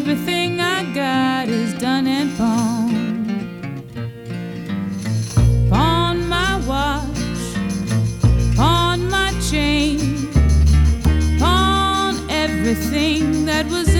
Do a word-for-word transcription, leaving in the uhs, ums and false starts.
everything I got is done and pawned. Pawn my watch, pawn my chain, pawn everything that was